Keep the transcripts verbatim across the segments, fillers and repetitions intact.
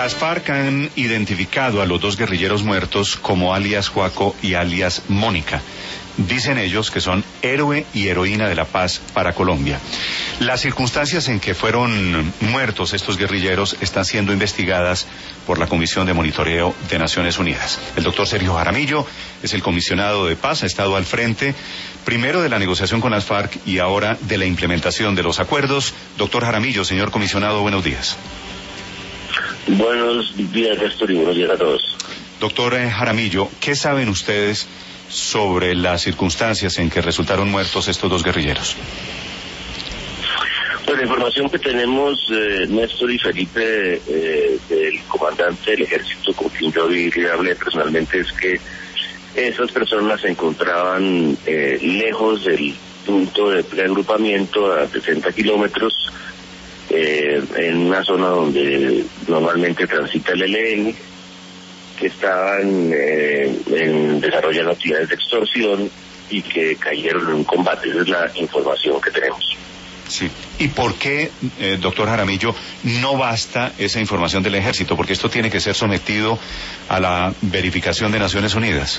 Las FARC han identificado a los dos guerrilleros muertos como alias Juaco y alias Mónica. Dicen ellos que son héroe y heroína de la paz para Colombia. Las circunstancias en que fueron muertos estos guerrilleros están siendo investigadas por la Comisión de Monitoreo de Naciones Unidas. El doctor Sergio Jaramillo es el comisionado de paz, ha estado al frente primero de la negociación con las FARC y ahora de la implementación de los acuerdos. Doctor Jaramillo, señor comisionado, buenos días. Buenos días, Néstor, y buenos días a todos. Doctor Jaramillo, ¿qué saben ustedes sobre las circunstancias en que resultaron muertos estos dos guerrilleros? Pues la información que tenemos, eh, Néstor y Felipe, eh, del comandante del ejército con quien yo hablé personalmente, es que esas personas se encontraban eh, lejos del punto de preagrupamiento a sesenta kilómetros, eh, en una zona donde normalmente transita el E L N, que estaban eh, en desarrollando actividades de extorsión y que cayeron en un combate. Esa es la información que tenemos. Sí. ¿Y por qué, eh, doctor Jaramillo, no basta esa información del ejército? Porque esto tiene que ser sometido a la verificación de Naciones Unidas.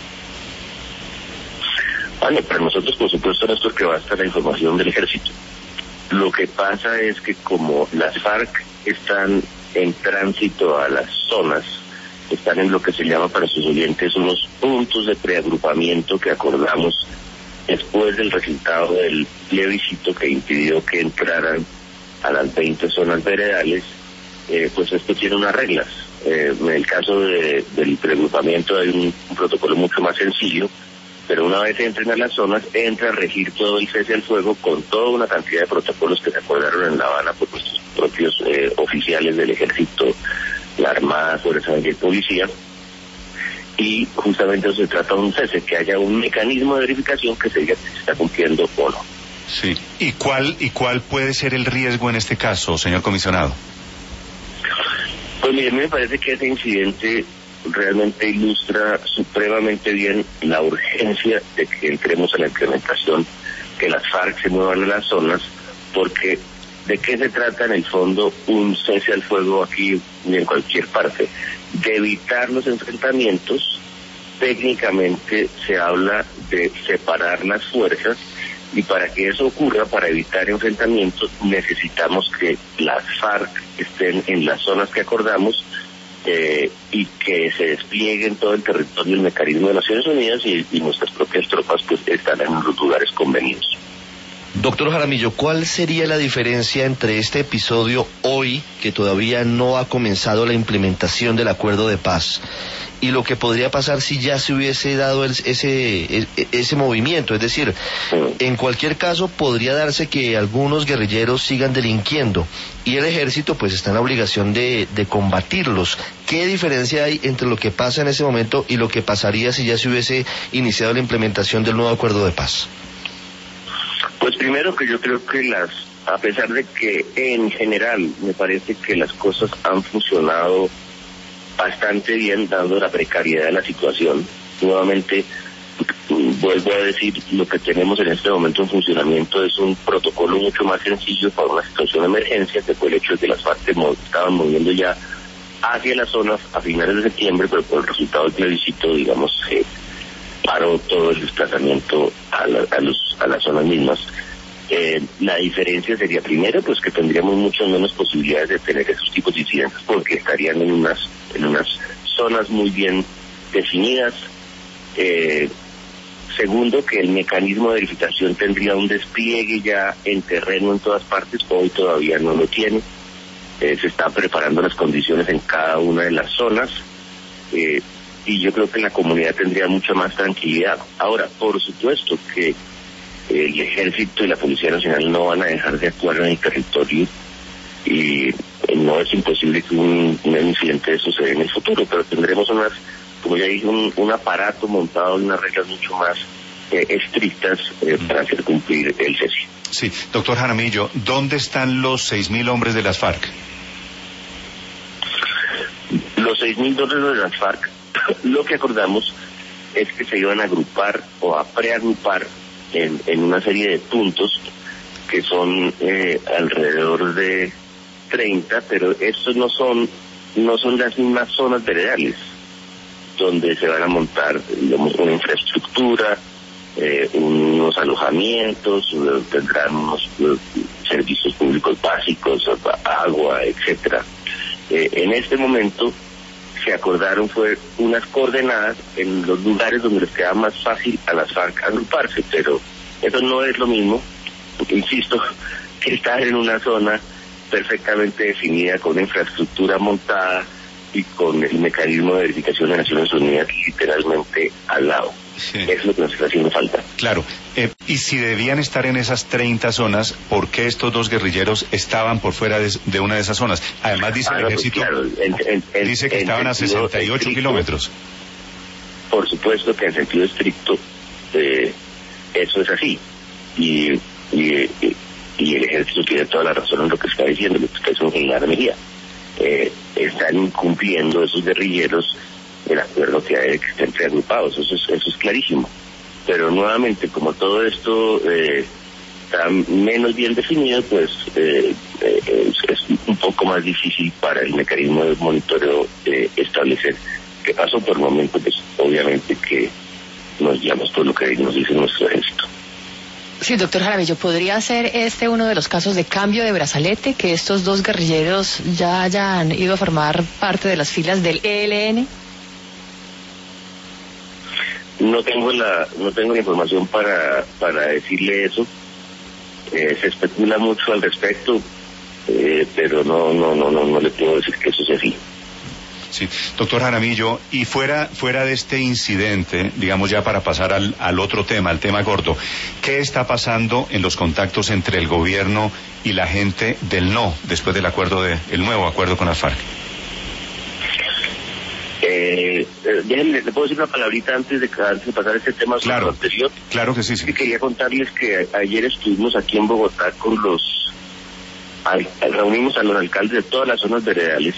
Vale, para nosotros, por supuesto, Néstor, que basta la información del ejército. Lo que pasa es que como las FARC están en tránsito a las zonas, están en lo que se llama para sus oyentes unos puntos de preagrupamiento que acordamos después del resultado del plebiscito que impidió que entraran a las veinte zonas veredales. Eh, pues esto tiene unas reglas. Eh, en el caso de, del preagrupamiento hay un, un protocolo mucho más sencillo, pero una vez entren a las zonas, entra a regir todo el cese al fuego con toda una cantidad de protocolos que se acordaron en La Habana por nuestros propios eh, oficiales del ejército, la Armada, Fuerza Aérea y Policía, y justamente eso se trata de un cese, que haya un mecanismo de verificación que se diga si se está cumpliendo o no. Sí. ¿Y cuál, y cuál puede ser el riesgo en este caso, señor comisionado? Pues mire, a mí me parece que ese incidente realmente ilustra supremamente bien la urgencia de que entremos a la implementación, que las FARC se muevan a las zonas, porque ¿de qué se trata en el fondo un cese al fuego aquí y en cualquier parte? De evitar los enfrentamientos. Técnicamente se habla de separar las fuerzas, y para que eso ocurra, para evitar enfrentamientos, necesitamos que las FARC estén en las zonas que acordamos eh, y que se despliegue en todo el territorio el mecanismo de Naciones Unidas, y, y nuestras propias tropas pues están en los lugares convenidos. Doctor Jaramillo, ¿cuál sería la diferencia entre este episodio hoy, que todavía no ha comenzado la implementación del acuerdo de paz, y lo que podría pasar si ya se hubiese dado el, ese, ese movimiento? Es decir, en cualquier caso podría darse que algunos guerrilleros sigan delinquiendo y el ejército pues está en la obligación de, de combatirlos. ¿Qué diferencia hay entre lo que pasa en ese momento y lo que pasaría si ya se hubiese iniciado la implementación del nuevo acuerdo de paz? Pues primero que yo creo que las, a pesar de que en general me parece que las cosas han funcionado bastante bien dando la precariedad de la situación, nuevamente vuelvo a decir, lo que tenemos en este momento en funcionamiento es un protocolo mucho más sencillo para una situación de emergencia, que fue el hecho de que las FARC estaban moviendo ya hacia las zonas a finales de septiembre, pero por el resultado del plebiscito, digamos, eh, paró todo el desplazamiento a, la, a, los, a las zonas mismas. Eh, la diferencia sería, primero, pues que tendríamos muchas menos posibilidades de tener esos tipos de incidentes, porque estarían en unas en unas zonas muy bien definidas. Eh, segundo, que el mecanismo de verificación tendría un despliegue ya en terreno en todas partes. Hoy todavía no lo tiene. Eh, se están preparando las condiciones en cada una de las zonas. Eh, y yo creo que la comunidad tendría mucha más tranquilidad. Ahora, por supuesto que el ejército y la Policía Nacional no van a dejar de actuar en el territorio, y no es imposible que un, un incidente de eso se dé en el futuro, pero tendremos unas, como ya dije, un, un aparato montado y unas reglas mucho más eh, estrictas eh, para hacer cumplir el cese. Sí, doctor Jaramillo, ¿dónde están los seis mil hombres de las FARC? Los seis mil hombres de las FARC, lo que acordamos es que se iban a agrupar o a preagrupar en, en una serie de puntos que son eh, alrededor de treinta, pero estos no son no son las mismas zonas veredales donde se van a montar, digamos, una infraestructura, eh, unos alojamientos, tendrán unos eh, servicios públicos básicos, agua, etcétera. Eh, en este momento se acordaron fue unas coordenadas en los lugares donde les queda más fácil a las FARC agruparse, pero eso no es lo mismo, insisto, que estar en una zona perfectamente definida, con una infraestructura montada y con el mecanismo de verificación de Naciones Unidas literalmente al lado. Sí. Eso es lo que nos está haciendo falta. Claro, eh, y si debían estar en esas treinta zonas, ¿por qué estos dos guerrilleros estaban por fuera de, de una de esas zonas? Además dice ah, el no, ejército, pues claro, en, en, en, dice que en estaban a sesenta y ocho estricto, kilómetros. Por supuesto que en sentido estricto eh, eso es así, y, y, y, y el ejército tiene toda la razón en lo que está diciendo, lo que está diciendo en la Armería. Eh, están incumpliendo esos guerrilleros el acuerdo que hay de que estén reagrupados, eso es, eso es clarísimo. Pero nuevamente, como todo esto eh, está menos bien definido, pues eh, eh, es, es un poco más difícil para el mecanismo de monitoreo eh, establecer qué pasó. Por el momento, pues obviamente que nos guiamos por lo que nos dice nuestro ejército. Sí, doctor Jaramillo, ¿podría ser este uno de los casos de cambio de brazalete, que estos dos guerrilleros ya hayan ido a formar parte de las filas del E L N? No tengo la no tengo la información para para decirle eso. Eh, se especula mucho al respecto, eh, pero no no no no no le puedo decir que eso sea así. Sí, doctor Jaramillo, y fuera fuera de este incidente, digamos ya para pasar al, al otro tema, al tema gordo, ¿qué está pasando en los contactos entre el gobierno y la gente del no, después del acuerdo de, el nuevo acuerdo con las FARC? Eh, eh, déjenme, ¿le puedo decir una palabrita antes de, antes de pasar este tema sobre claro, lo anterior? Claro que sí, sí. Y quería contarles que ayer estuvimos aquí en Bogotá con los, al, reunimos a los alcaldes de todas las zonas veredales,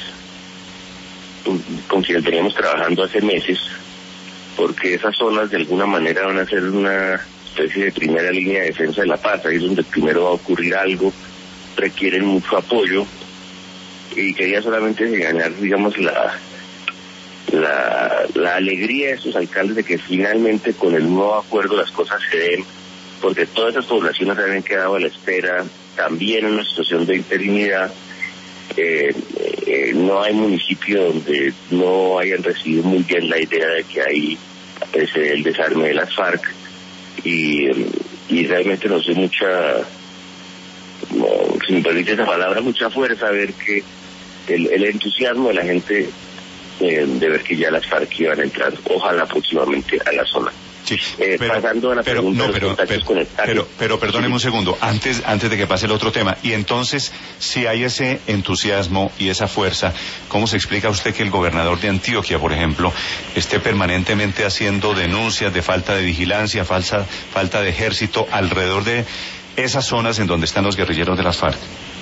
con quienes veníamos trabajando hace meses, porque esas zonas de alguna manera van a ser una especie de primera línea de defensa de la paz, ahí es donde primero va a ocurrir algo, requieren mucho apoyo, y quería solamente ganar, digamos, la, la, la alegría de estos alcaldes de que finalmente con el nuevo acuerdo las cosas se den, porque todas esas poblaciones habían quedado a la espera, también en una situación de interinidad. Eh, eh, no hay municipio donde no hayan recibido muy bien la idea de que hay pues, el desarme de las FARC, y, y realmente nos dio mucha, no, si me permite esa palabra, mucha fuerza ver que el, el entusiasmo de la gente eh, de ver que ya las FARC iban a entrar, ojalá próximamente, a la zona. Sí, eh, pero, pasando a la pero, pregunta no, de pero, los contactos pero, con el Estado. Pero, pero perdóneme un segundo, antes, antes de que pase el otro tema, y entonces, si hay ese entusiasmo y esa fuerza, ¿cómo se explica usted que el gobernador de Antioquia, por ejemplo, esté permanentemente haciendo denuncias de falta de vigilancia, falsa, falta de ejército alrededor de esas zonas en donde están los guerrilleros de las FARC?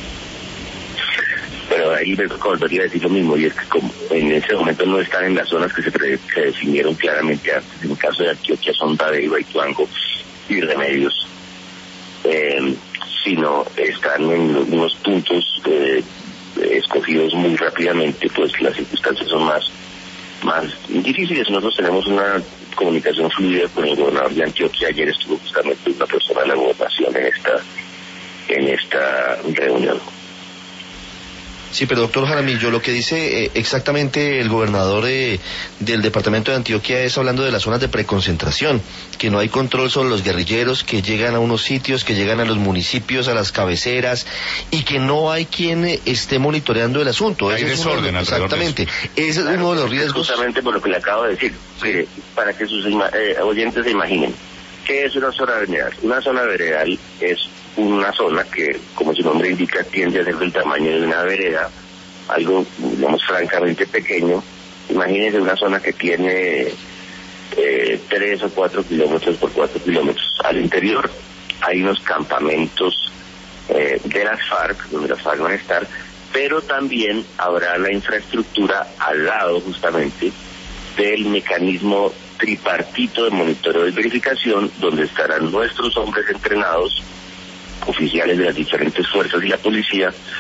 Pero ahí me volvería a decir lo mismo, y es que como en ese momento no están en las zonas que se, pre, se definieron claramente antes. En el caso de Antioquia son Badeiba, Ituango y Remedios, eh, sino están en unos puntos eh, escogidos muy rápidamente, pues las circunstancias son más, más difíciles. Nosotros tenemos una comunicación fluida con el gobernador de Antioquia. Ayer estuvo justamente una persona de la gobernación en esta, en esta reunión. Sí, pero doctor Jaramillo, lo que dice eh, exactamente el gobernador eh, del departamento de Antioquia es hablando de las zonas de preconcentración, que no hay control sobre los guerrilleros, que llegan a unos sitios, que llegan a los municipios, a las cabeceras, y que no hay quien eh, esté monitoreando el asunto. Hay Ese desorden es alrededor de exactamente, ese es uno de los riesgos. Justamente por lo que le acabo de decir, sí. Para que sus eh, oyentes se imaginen. ¿Qué es una zona veredal? Una zona veredal es una zona que, como su nombre indica, tiende a ser del tamaño de una vereda, algo, digamos, francamente pequeño. Imagínense una zona que tiene eh, tres o cuatro kilómetros por cuatro kilómetros. Al interior hay unos campamentos eh, de las FARC, donde las FARC van a estar, pero también habrá la infraestructura al lado, justamente, del mecanismo tripartito de monitoreo y verificación, donde estarán nuestros hombres entrenados, oficiales de las diferentes fuerzas y la policía,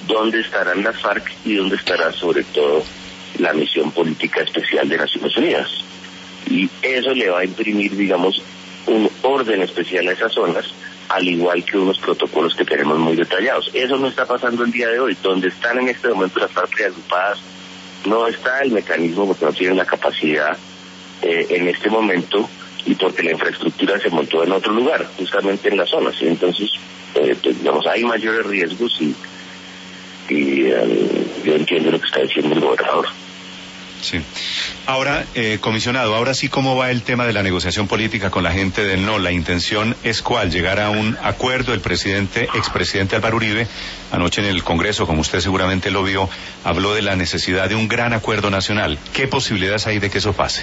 dónde estarán las FARC y dónde estará sobre todo la misión política especial de Naciones Unidas. Y eso le va a imprimir, digamos, un orden especial a esas zonas, al igual que unos protocolos que tenemos muy detallados. Eso no está pasando el día de hoy. Donde están en este momento las FARC agrupadas, no está el mecanismo porque no tienen la capacidad eh, en este momento y porque la infraestructura se montó en otro lugar, justamente en las zonas. Entonces, eh, pues, digamos, hay mayores riesgos y, y eh, yo entiendo lo que está diciendo el gobernador. Sí. Ahora, eh, comisionado, ahora sí, ¿cómo va el tema de la negociación política con la gente del no? La intención es ¿cuál? Llegar a un acuerdo. El presidente, expresidente Álvaro Uribe, anoche en el Congreso, como usted seguramente lo vio, habló de la necesidad de un gran acuerdo nacional. ¿Qué posibilidades hay de que eso pase?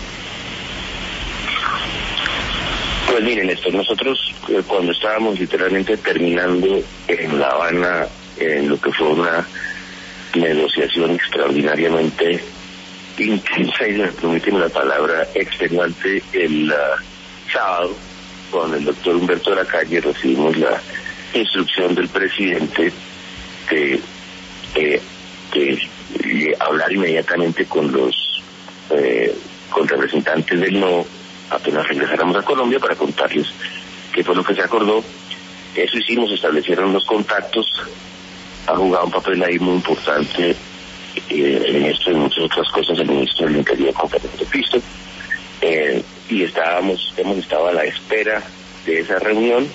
Pues miren, esto, nosotros eh, cuando estábamos literalmente terminando en La Habana, en lo que fue una negociación extraordinariamente intensa, y me permiten la palabra, extenuante, el uh, sábado, con el doctor Humberto de la Calle, recibimos la instrucción del presidente de, de, de, de hablar inmediatamente con los eh, con representantes del no, apenas regresáramos a Colombia, para contarles qué fue lo que se acordó. Eso hicimos, establecieron los contactos, ha jugado un papel ahí muy importante eh, en esto y muchas otras cosas el ministro del Interior, Juan Fernando Cristo, eh, y estábamos, hemos estado a la espera de esa reunión.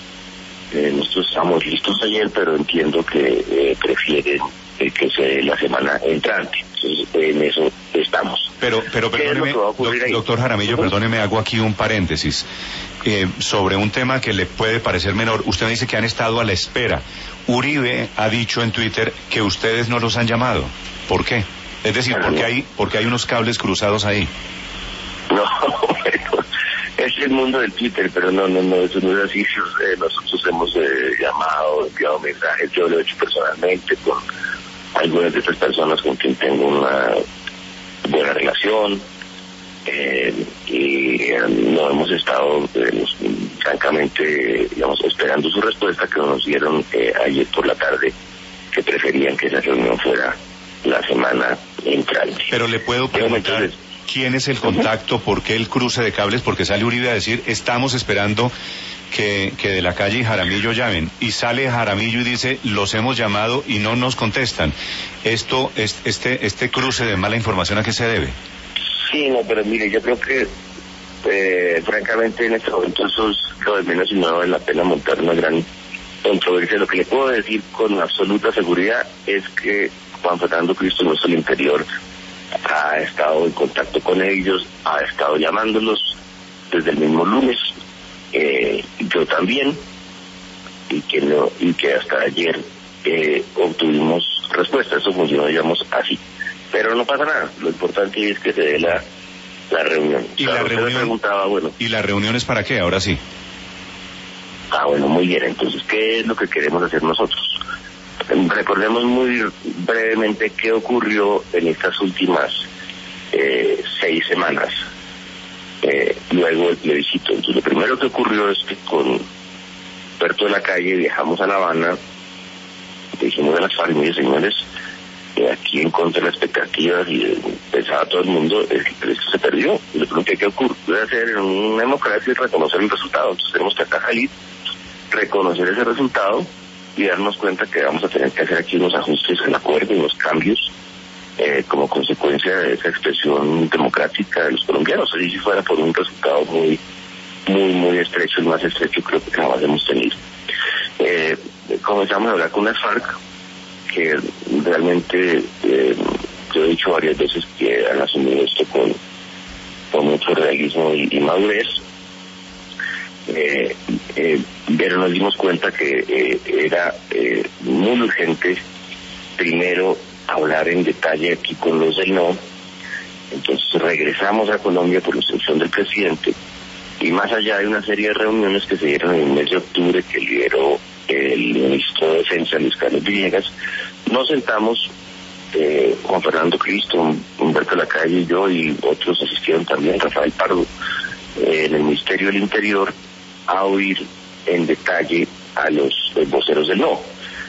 Eh, nosotros estamos listos ayer, pero entiendo que eh, prefieren eh, que se dé la semana entrante. Entonces, en eso estamos. Pero, pero perdóneme, do, doctor Jaramillo, perdóneme, hago aquí un paréntesis. Eh, sobre un tema que le puede parecer menor, usted dice que han estado a la espera. Uribe ha dicho en Twitter que ustedes no los han llamado. ¿Por qué? Es decir, porque hay, porque hay unos cables cruzados ahí. No, bueno, es el mundo del Twitter, pero no, no, no, eso no es así. Eh, nosotros hemos eh, llamado, enviado mensajes, yo lo he hecho personalmente con algunas de estas personas con quien tengo una buena relación, eh, y eh, no hemos estado, eh, francamente, digamos, esperando su respuesta, que nos dieron eh, ayer por la tarde, que preferían que esa reunión fuera la semana entrante. Pero le puedo preguntar, entonces, ¿quién es el contacto? ¿Por qué el cruce de cables? Porque sale Uribe a decir, estamos esperando que, que de la Calle y Jaramillo llamen, y sale Jaramillo y dice, los hemos llamado y no nos contestan. Esto, es, este, este cruce de mala información, ¿a qué se debe? Sí, no, pero mire, yo creo que eh, francamente en este momento eso es lo de menos y no vale la pena montar una gran controversia. Lo que le puedo decir con absoluta seguridad es que Juan Fernando Cristo, nuestro interior, ha estado en contacto con ellos, ha estado llamándolos desde el mismo lunes, eh, yo también, y que no, y que hasta ayer eh, obtuvimos respuesta. Eso funciona, digamos, así. Pero no pasa nada, lo importante es que se dé la, la reunión. ¿Y, claro, la reunión preguntaba, bueno, ¿y la reunión es para qué? Ahora sí. Ah, bueno, muy bien. Entonces, ¿qué es lo que queremos hacer nosotros? Recordemos muy brevemente qué ocurrió en estas últimas eh, seis semanas, eh, luego del plebiscito. Entonces, lo primero que ocurrió es que con Humberto de la Calle viajamos a La Habana, dijimos a las familias, señores, eh, aquí en contra de las expectativas, y eh, pensaba todo el mundo, eh, esto se perdió. Y lo primero que hay que ocurrir hacer en una democracia es reconocer el resultado. Entonces tenemos que acá salir, reconocer ese resultado y darnos cuenta que vamos a tener que hacer aquí unos ajustes en el acuerdo, unos cambios, eh, como consecuencia de esa expresión democrática de los colombianos. Así si fuera por un resultado muy, muy, muy estrecho, el más estrecho creo que jamás hemos tenido. Eh, comenzamos a hablar con las FARC, que realmente, eh, yo he dicho varias veces que han asumido esto con, con mucho realismo y, y madurez. Eh, eh, pero nos dimos cuenta que eh, era eh, muy urgente primero hablar en detalle aquí con los del no. Entonces regresamos a Colombia por instrucción del presidente, y más allá de una serie de reuniones que se dieron en el mes de octubre que lideró el ministro de Defensa, Luis Carlos Villegas, nos sentamos, eh, Juan Fernando Cristo, Humberto de la Calle y yo, y otros asistieron también, Rafael Pardo, eh, en el Ministerio del Interior, a oír en detalle a los, los voceros del no.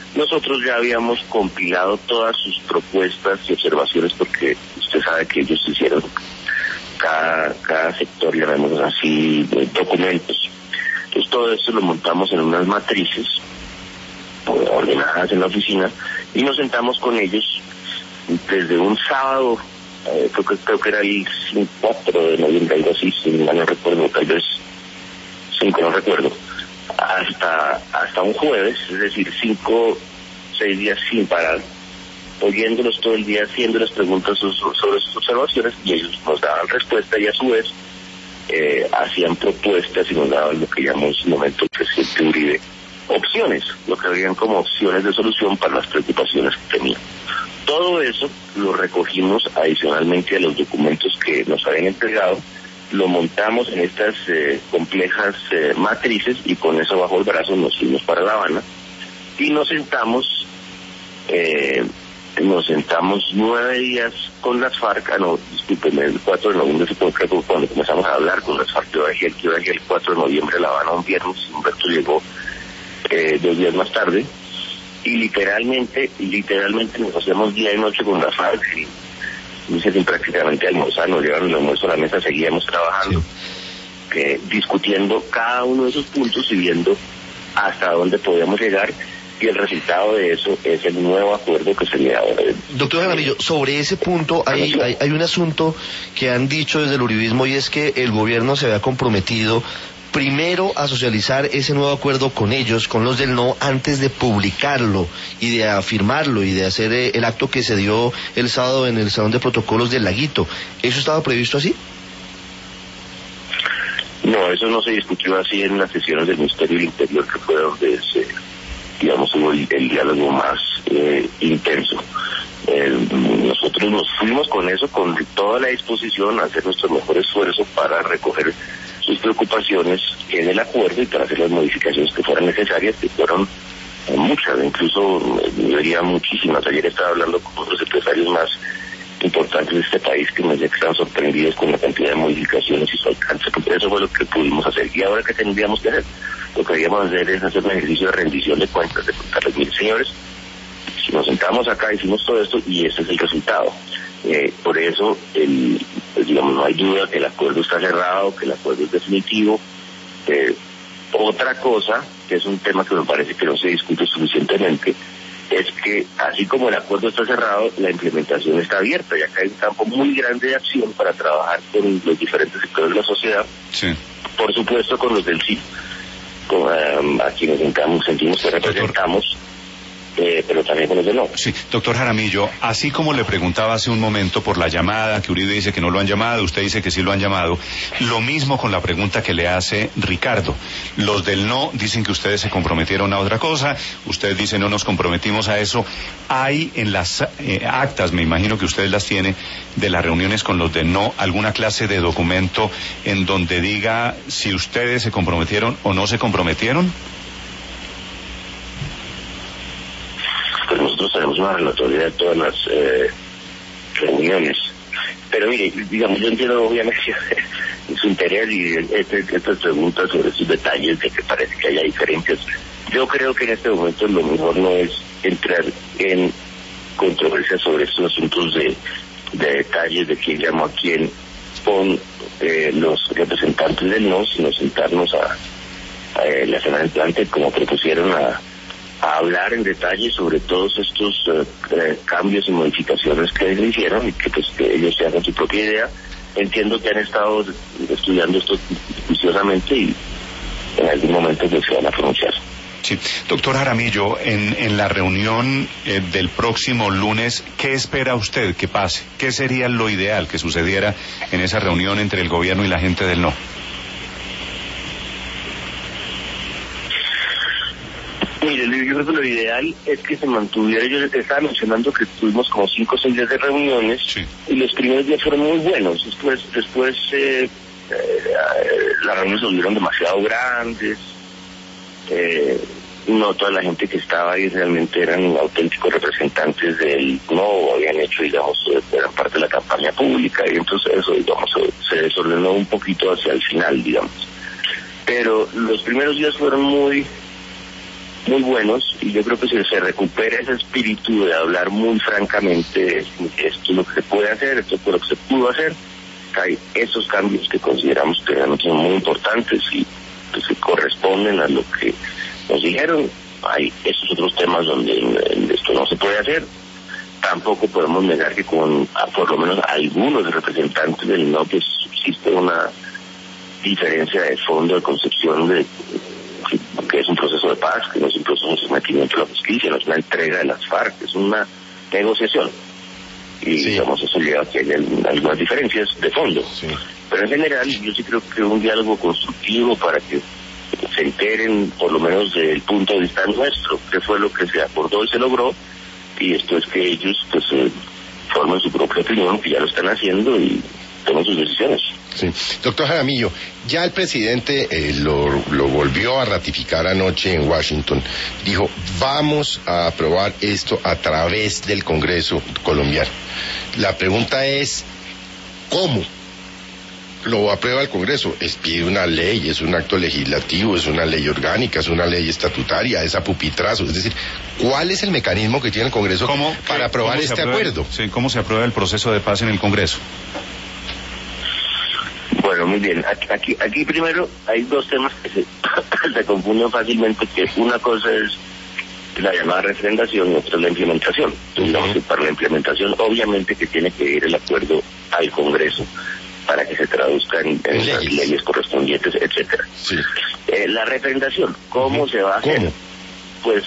nosotros ya habíamos compilado todas sus propuestas y observaciones, porque usted sabe que ellos hicieron cada, cada sector, llamémoslo así, de documentos. Entonces todo esto lo montamos en unas matrices ordenadas en la oficina y nos sentamos con ellos desde un sábado, eh, creo que creo que era el cuatro de noviembre, algo así, si mal no recuerdo, tal vez cinco, no recuerdo, hasta hasta un jueves, es decir, cinco, seis días sin parar, oyéndolos todo el día, haciéndoles preguntas sobre sus observaciones, y ellos nos daban respuesta y a su vez eh, hacían propuestas y nos daban lo que llamamos en ese momento el presidente Uribe opciones, lo que habían como opciones de solución para las preocupaciones que tenían. Todo eso lo recogimos adicionalmente a los documentos que nos habían entregado, lo montamos en estas eh, complejas eh, matrices, y con eso bajo el brazo nos fuimos para La Habana y nos sentamos eh, nos sentamos nueve días con las FARC, ah no, discúlpenme, el cuatro de noviembre se puede creer cuando comenzamos a hablar con las FARC. Yo bajé el, yo bajé el cuatro de noviembre a La Habana un viernes, Humberto llegó eh, dos días más tarde, y literalmente, literalmente nos hacíamos día y noche con las FARC, y dice que prácticamente almorzar, nos llevaron el almuerzo a la mesa, seguíamos trabajando, sí. eh, discutiendo cada uno de esos puntos y viendo hasta dónde podíamos llegar, y el resultado de eso es el nuevo acuerdo que se le da ahora. Doctor Jaramillo, sobre ese punto hay, hay, hay un asunto que han dicho desde el uribismo, y es que el gobierno se había comprometido primero a socializar ese nuevo acuerdo con ellos, con los del no, antes de publicarlo y de afirmarlo y de hacer eh, el acto que se dio el sábado en el Salón de Protocolos del Laguito. ¿Eso estaba previsto así? No, eso no se discutió así en las sesiones del Ministerio del Interior, que fue donde se, digamos, hubo el, el diálogo más eh, intenso. Eh, nosotros nos fuimos con eso, con toda la disposición a hacer nuestro mejor esfuerzo para recoger sus preocupaciones en el acuerdo y para hacer las modificaciones que fueran necesarias, que fueron eh, muchas, incluso eh, yo diría muchísimas. Ayer estaba hablando con los empresarios más importantes de este país que me decían que estaban sorprendidos con la cantidad de modificaciones y su alcance. Eso fue lo que pudimos hacer. Y ahora, ¿qué tendríamos que hacer? Lo que queríamos hacer es hacer un ejercicio de rendición de cuentas, de contarles, miren, señores, si nos sentamos acá, hicimos todo esto y este es el resultado. Eh, por eso, el, pues, digamos, no hay duda que el acuerdo está cerrado, que el acuerdo es definitivo. Eh, otra cosa, que es un tema que me parece que no se discute suficientemente, es que así como el acuerdo está cerrado, la implementación está abierta, y acá hay un campo muy grande de acción para trabajar con los diferentes sectores de la sociedad, sí. Por supuesto con los del C I P, con, um, a quienes sentimos que representamos, eh, pero también con los de no. Sí, doctor Jaramillo, así como le preguntaba hace un momento por la llamada, que Uribe dice que no lo han llamado, usted dice que sí lo han llamado, lo mismo con la pregunta que le hace Ricardo. Los del no dicen que ustedes se comprometieron a otra cosa, usted dice no nos comprometimos a eso. ¿Hay en las eh, actas, me imagino que ustedes las tienen, de las reuniones con los del no, alguna clase de documento en donde diga si ustedes se comprometieron o no se comprometieron? Pues nosotros tenemos una relatoría de todas las eh, reuniones. Pero mire, digamos, yo entiendo obviamente su interés y este, estas preguntas sobre sus detalles de que parece que haya diferencias. Yo creo que en este momento lo mejor no es entrar en controversia sobre estos asuntos de, de detalles, de quién llamó a quién con eh, los representantes del no, sino sentarnos a, a eh, la semana entrante, como propusieron, a a hablar en detalle sobre todos estos uh, eh, cambios y modificaciones que ellos hicieron, y que pues que ellos se hagan su propia idea. Entiendo que han estado estudiando esto juiciosamente y en algún momento pues se van a pronunciar. Sí, doctor Jaramillo, en, en la reunión eh, del próximo lunes, ¿qué espera usted que pase? ¿Qué sería lo ideal que sucediera en esa reunión entre el gobierno y la gente del no? Mire, yo creo que lo ideal es que se mantuviera. Yo les estaba mencionando que tuvimos como cinco o seis días de reuniones, sí. Y los primeros días fueron muy buenos. Después, después eh, eh, las reuniones se volvieron demasiado grandes. Eh, no toda la gente que estaba ahí realmente eran auténticos representantes del no, o habían hecho, digamos, eran parte de la campaña pública, y entonces eso, digamos, se, se desordenó un poquito hacia el final, digamos. Pero los primeros días fueron muy muy buenos, y yo creo que si se recupera ese espíritu de hablar muy francamente, esto es lo que se puede hacer, esto es lo que se pudo hacer, hay esos cambios que consideramos que realmente son muy importantes y pues, que corresponden a lo que nos dijeron. Hay esos otros temas donde esto no se puede hacer. Tampoco podemos negar que con por lo menos algunos representantes del N O, pues existe una diferencia de fondo, de concepción de que es un proceso de paz, que no es un proceso de sometimiento a la justicia, no es una entrega de las FARC, es una negociación. Y sí, digamos, eso lleva a que hay algunas diferencias de fondo. Sí. Pero en general yo sí creo que un diálogo constructivo para que se enteren, por lo menos desde el punto de vista nuestro, qué fue lo que se acordó y se logró, y esto es que ellos pues eh, formen su propia opinión, que ya lo están haciendo, y tomen sus decisiones. Sí. Doctor Jaramillo, ya el presidente eh, lo, lo volvió a ratificar anoche en Washington. Dijo, vamos a aprobar esto a través del Congreso colombiano. La pregunta es, ¿cómo lo aprueba el Congreso? Es pide una ley, es un acto legislativo, es una ley orgánica, es una ley estatutaria, es a pupitrazo. Es decir, ¿cuál es el mecanismo que tiene el Congreso ¿Cómo, para aprobar ¿cómo este aprueba, acuerdo? Sí, ¿cómo se aprueba el proceso de paz en el Congreso? Bueno, muy bien. Aquí, aquí, aquí primero hay dos temas que se, se confunden fácilmente, que una cosa es la llamada referendación y otra es la implementación. Uh-huh. Digamos que para la implementación obviamente que tiene que ir el acuerdo al Congreso para que se traduzcan en, en las leyes correspondientes, etcétera. Sí. Eh, la referendación, ¿cómo uh-huh. se va a hacer? ¿Cómo? Pues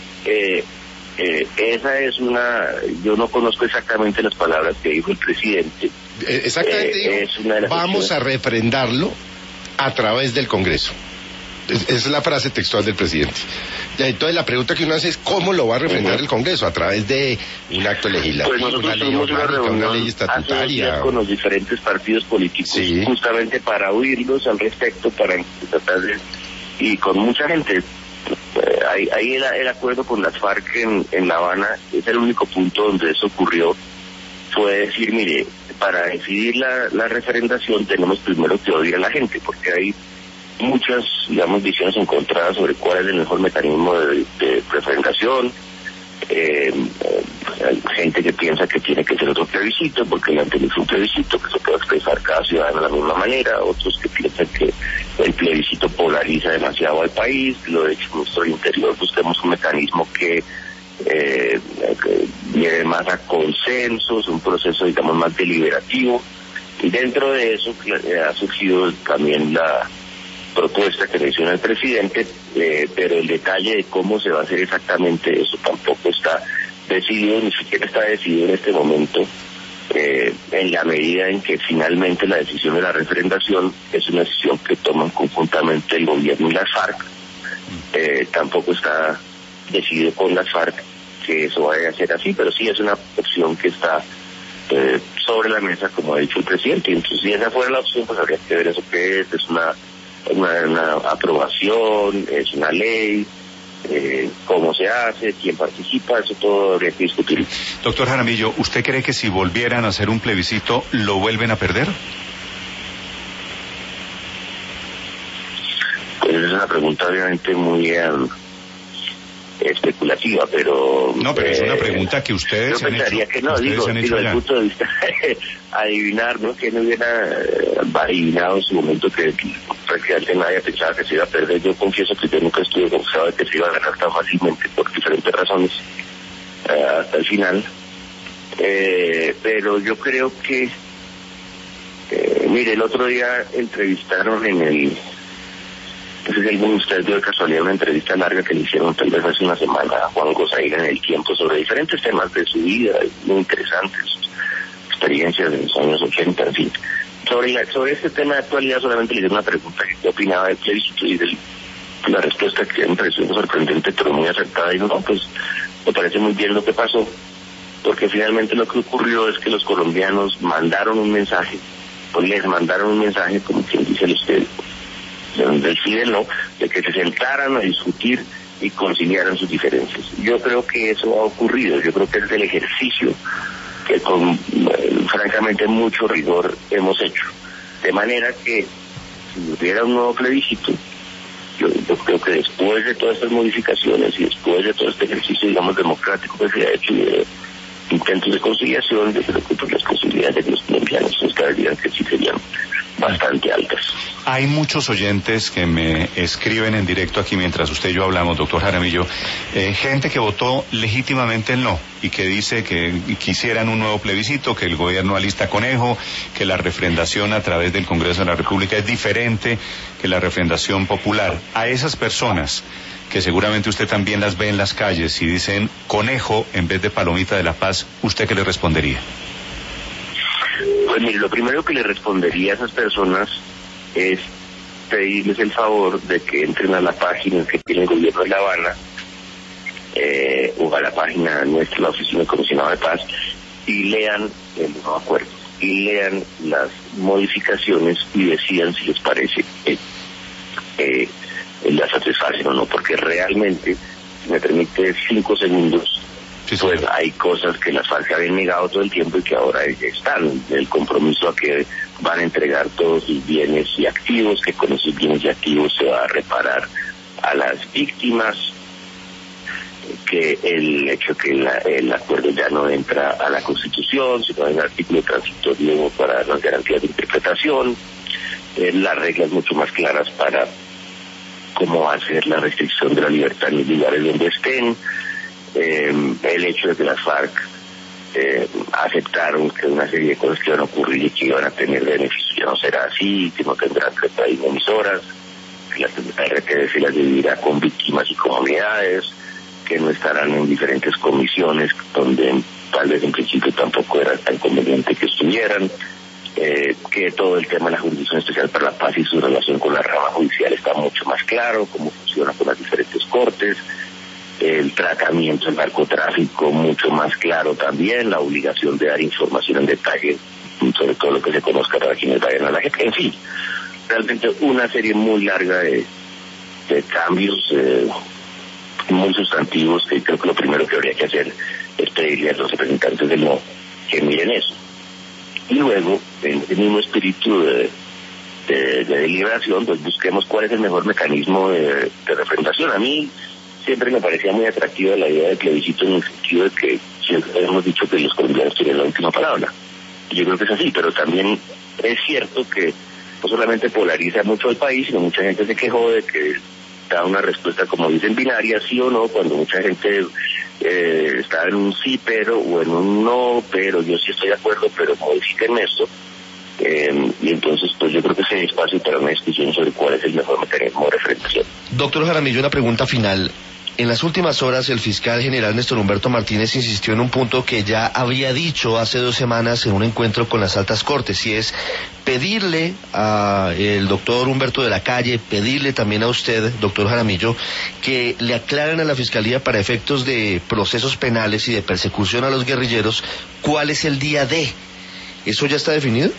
eh, eh, esa es una, yo no conozco exactamente las palabras que dijo el presidente. Exactamente, eh, digo, es una de las vamos opciones. A refrendarlo a través del Congreso. Es, es la frase textual del presidente. Entonces la pregunta que uno hace es ¿cómo lo va a refrendar uh-huh. el Congreso? A través de un acto legislativo, pues una ley orgánica, una, una ley estatutaria. Con los diferentes partidos políticos, sí. justamente para oírlos al respecto, para tratar de... y con mucha gente. Eh, ahí ahí el, el acuerdo con las FARC en, en La Habana es el único punto donde eso ocurrió. Fue decir, mire, para decidir la, la referendación tenemos primero que oír a la gente, porque hay muchas, digamos, visiones encontradas sobre cuál es el mejor mecanismo de, de referendación. Eh, hay gente que piensa que tiene que ser otro plebiscito, porque el anterior fue un plebiscito que se puede expresar cada ciudadano de la misma manera, otros que piensan que el plebiscito polariza demasiado al país, lo de hecho en nuestro interior busquemos un mecanismo que Eh, que lleve más a consensos, un proceso digamos más deliberativo, y dentro de eso eh, ha surgido también la propuesta que menciona el presidente, eh, pero el detalle de cómo se va a hacer exactamente eso tampoco está decidido, ni siquiera está decidido en este momento, eh, en la medida en que finalmente la decisión de la referendación es una decisión que toman conjuntamente el gobierno y las FARC. Eh, tampoco está decidido con las FARC que eso vaya a ser así, pero sí es una opción que está eh, sobre la mesa, como ha dicho el presidente. Entonces, si esa fuera la opción, pues habría que ver eso que es, es una, una, una aprobación, es una ley, eh, cómo se hace, quién participa, eso todo habría que discutir. Doctor Jaramillo, ¿usted cree que si volvieran a hacer un plebiscito, lo vuelven a perder? Pues es una pregunta obviamente muy... Um, especulativa, pero... No, pero eh, es una pregunta que ustedes yo pensaría han hecho, que no, digo, digo desde el punto de vista adivinar, ¿no? Que no hubiera eh, adivinado en su momento que prácticamente nadie pensaba que se iba a perder. Yo confieso que yo nunca estuve confiado de que se iba a ganar tan fácilmente por diferentes razones eh, hasta el final. Eh, pero yo creo que eh, mire, el otro día entrevistaron en el... No sé si alguno de ustedes dio de casualidad una entrevista larga que le hicieron tal vez hace una semana a Juan Gosaín en El Tiempo sobre diferentes temas de su vida, muy interesantes, experiencias de los años ochenta, en fin. Sobre, la, sobre este tema de actualidad solamente le hice una pregunta que qué opinaba del plebiscito y de la respuesta que me pareció sorprendente pero muy acertada. Y no, pues me parece muy bien lo que pasó, porque finalmente lo que ocurrió es que los colombianos mandaron un mensaje, o les mandaron un mensaje, como quien dice el usted, del sí del no, de que se sentaran a discutir y conciliaran sus diferencias. Yo creo que eso ha ocurrido, yo creo que es el ejercicio que con eh, francamente mucho rigor hemos hecho, de manera que si hubiera un nuevo plebiscito, yo, yo creo que después de todas estas modificaciones y después de todo este ejercicio, digamos, democrático que se ha hecho y de intentos de conciliación, yo creo que pues, las posibilidades de que los colombianos se esclarecieran que sí serían bastante altas. Hay muchos oyentes que me escriben en directo aquí mientras usted y yo hablamos, doctor Jaramillo, eh, gente que votó legítimamente el no y que dice que quisieran un nuevo plebiscito, que el gobierno alista conejo, que la refrendación a través del Congreso de la República es diferente que la refrendación popular. A esas personas, que seguramente usted también las ve en las calles y dicen conejo en vez de palomita de la paz, ¿usted qué le respondería? Pues mire, lo primero que le respondería a esas personas es pedirles el favor de que entren a la página que tiene el gobierno de La Habana, eh, o a la página nuestra, la Oficina del Comisionado de Paz, y lean el nuevo acuerdo, y lean las modificaciones y decidan si les parece que eh, las satisfacen o no, porque realmente, si me permite cinco segundos, sí, pues hay cosas que las FARC habían negado todo el tiempo y que ahora están, el compromiso a que van a entregar todos sus bienes y activos, que con esos bienes y activos se va a reparar a las víctimas, que el hecho que la, el acuerdo ya no entra a la Constitución, sino en el artículo transitorio para las garantías de interpretación, eh, las reglas mucho más claras para cómo hacer la restricción de la libertad en los lugares donde estén, eh, el hecho de que las FARC eh, aceptaron que una serie de cosas que iban a ocurrir y que iban a tener beneficios ya no será así, que no tendrán treinta y una emisoras, que las R T V se las dividirá con víctimas y comunidades, que no estarán en diferentes comisiones donde tal vez en principio tampoco era tan conveniente que estuvieran, eh, que todo el tema de la Jurisdicción Especial para la Paz y su relación con la rama judicial está mucho más claro, cómo funciona con las diferentes cortes, el tratamiento del narcotráfico mucho más claro también, la obligación de dar información en detalle sobre todo lo que se conozca para quienes vayan a la gente, en fin, realmente una serie muy larga de, de cambios eh, muy sustantivos, que creo que lo primero que habría que hacer es pedirle a los representantes del no que miren eso. Y luego, en el mismo espíritu de, de, de deliberación, pues busquemos cuál es el mejor mecanismo de, de refrendación. A mí siempre me parecía muy atractiva la idea del plebiscito en el sentido de que siempre hemos dicho que los colombianos tienen la última palabra. Y yo creo que es así, pero también es cierto que no solamente polariza mucho al país, sino mucha gente se quejó de que da una respuesta, como dicen, binaria, sí o no, cuando mucha gente eh, está en un sí, pero, o en un no, pero yo sí estoy de acuerdo, pero modifiquen esto. Eh, y entonces, pues yo creo que ese espacio para una discusión sobre cuál es el mejor mecanismo de refrendación. Doctor Jaramillo, una pregunta final. En las últimas horas, el fiscal general Néstor Humberto Martínez insistió en un punto que ya había dicho hace dos semanas en un encuentro con las altas cortes, y es pedirle al doctor Humberto de la Calle, pedirle también a usted, doctor Jaramillo, que le aclaren a la fiscalía para efectos de procesos penales y de persecución a los guerrilleros cuál es el día D. ¿Eso ya está definido?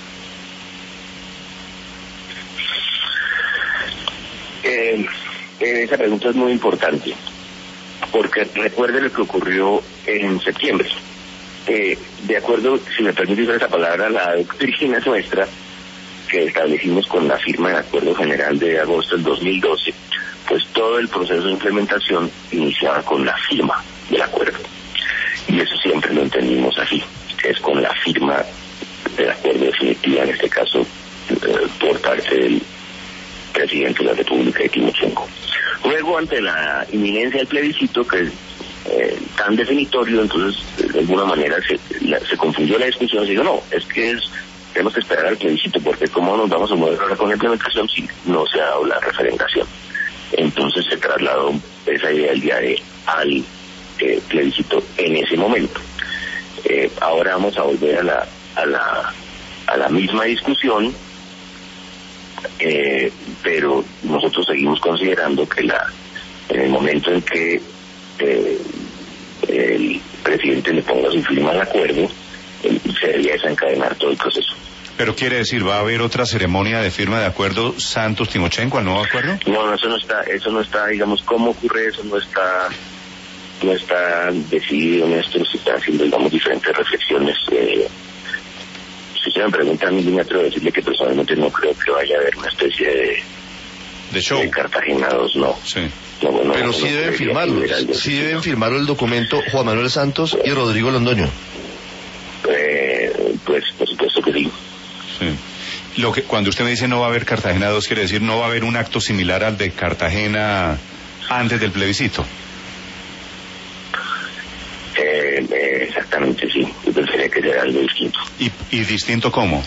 Eh... Esa pregunta es muy importante, porque recuerde lo que ocurrió en septiembre. Eh, de acuerdo, si me permite usar esa palabra, la doctrina nuestra, que establecimos con la firma del Acuerdo General de agosto del dos mil doce, pues todo el proceso de implementación iniciaba con la firma del acuerdo. Y eso siempre lo entendimos así, que es con la firma del acuerdo definitiva, en este caso, eh, por parte del presidente de la República de Timochenko. Luego, ante la inminencia del plebiscito, que es eh, tan definitorio, entonces, de alguna manera, se, la, se confundió la discusión, se dijo, no, es que es, tenemos que esperar al plebiscito, porque cómo nos vamos a mover ahora con la implementación si no se ha dado la referendación. Entonces se trasladó esa idea del día de al eh, plebiscito en ese momento. Eh, ahora vamos a volver a la, a la, a la misma discusión, Eh, pero nosotros seguimos considerando que la en el momento en que eh, el presidente le ponga su firma al acuerdo, eh, se debería desencadenar todo el proceso. Pero quiere decir, ¿va a haber otra ceremonia de firma de acuerdo Santos-Timochenko al nuevo acuerdo? No, no, eso no está, eso no está, digamos, cómo ocurre eso, no está, no está decidido, Néstor, se están haciendo, digamos, diferentes reflexiones. Eh, Si se me pregunta a mí, me atrevo a decirle que personalmente no creo que vaya a haber una especie de, De show. De Cartagena dos no. Sí. No, bueno, Pero no, sí no deben creería firmarlo, que hubiera algo sí así, deben ¿no? firmar el documento Juan Manuel Santos y Rodrigo Londoño. Eh, pues por supuesto que sí. Sí. Lo que, cuando usted me dice no va a haber Cartagena dos, quiere decir no va a haber un acto similar al de Cartagena antes del plebiscito. Eh, eh, exactamente, sí. Yo pensaría que sería algo distinto. ¿Y, y distinto cómo?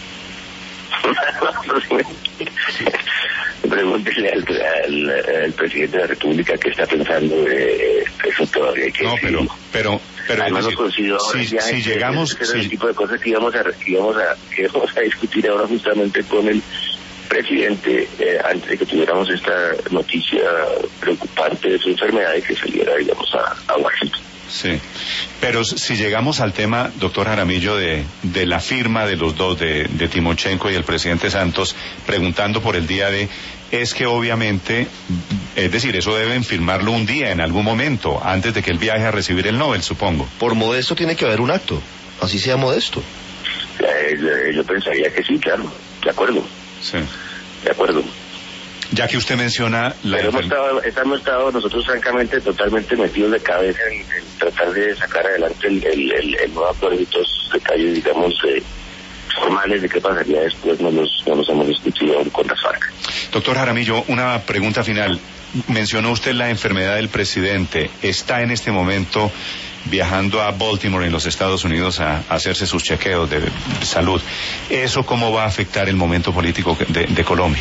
Pregúntele al, al, al presidente de la República qué está pensando de eso todavía hay que No, pero, pero, pero además es no decir, considero ahora si, ya si ese- llegamos, ese es si- el tipo de cosas que íbamos a que íbamos a que íbamos a discutir ahora justamente con el presidente eh, antes de que tuviéramos esta noticia preocupante de su enfermedad y que saliera, digamos, a, a Washington. sí, pero si llegamos al tema, doctor Jaramillo, de, de la firma de los dos, de, de Timochenko y el presidente Santos, preguntando por el día de, es que obviamente, es decir, eso deben firmarlo un día, en algún momento, antes de que él viaje a recibir el Nobel, supongo. Por modesto tiene que haber un acto, así sea modesto. Eh, yo, yo pensaría que sí, claro, de acuerdo, Sí. de acuerdo. Ya que usted menciona la Pero hemos enfer- estado, hemos estado nosotros francamente totalmente metidos de cabeza en, en tratar de sacar adelante el, el, el, el nuevo acuerdo y todos los detalles, digamos, eh, formales de qué pasaría después, no los, no los hemos discutido aún con las FARC. Doctor Jaramillo, una pregunta final. Mencionó usted la enfermedad del presidente. ¿Está en este momento viajando a Baltimore, en los Estados Unidos, a, a hacerse sus chequeos de salud? ¿Eso cómo va a afectar el momento político de, de Colombia?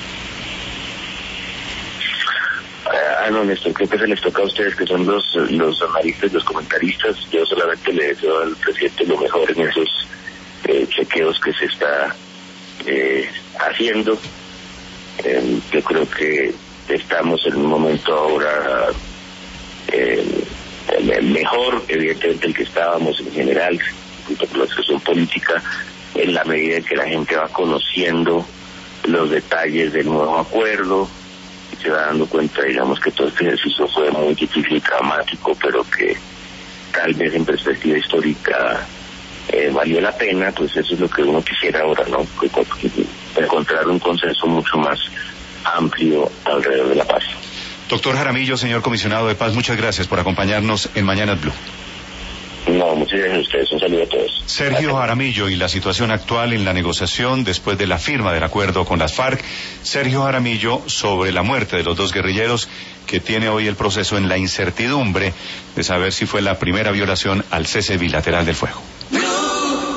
Ah, no, Néstor, creo que se les toca a ustedes, que son los, los analistas, los comentaristas. Yo solamente le deseo al presidente lo mejor en esos eh, chequeos que se está eh, haciendo. Eh, yo creo que estamos en un momento ahora eh, el mejor, evidentemente, el que estábamos en general, junto con la situación política, en la medida en que la gente va conociendo los detalles del nuevo acuerdo, se va dando cuenta, digamos, que todo este ejercicio fue muy difícil y dramático, pero que tal vez en perspectiva histórica eh, valió la pena. Pues eso es lo que uno quisiera ahora, ¿no? Que- que- encontrar un consenso mucho más amplio alrededor de la paz. Doctor Jaramillo, señor comisionado de paz, muchas gracias por acompañarnos en Mañanas Blue. No, muchas gracias a ustedes, un saludo a todos. Sergio Jaramillo y la situación actual en la negociación después de la firma del acuerdo con las FARC. Sergio Jaramillo sobre la muerte de los dos guerrilleros, que tiene hoy el proceso en la incertidumbre de saber si fue la primera violación al cese bilateral del fuego.